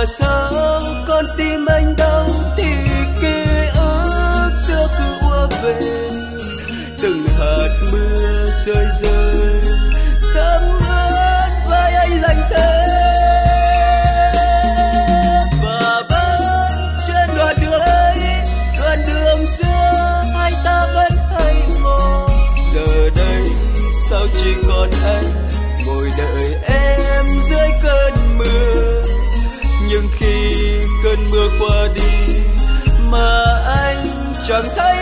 mà sao con tim anh đau thì ký ức xưa cứ ùa về. Từng hạt mưa rơi rơi thấm ướt vai anh lạnh thế. Và vẫn trên đoạn đường ấy, đoạn đường xưa hai ta vẫn hay ngồi. Giờ đây sao chỉ còn anh ngồi đợi em dưới cơn mưa. Nhưng khi cơn mưa qua đi mà anh chẳng thấy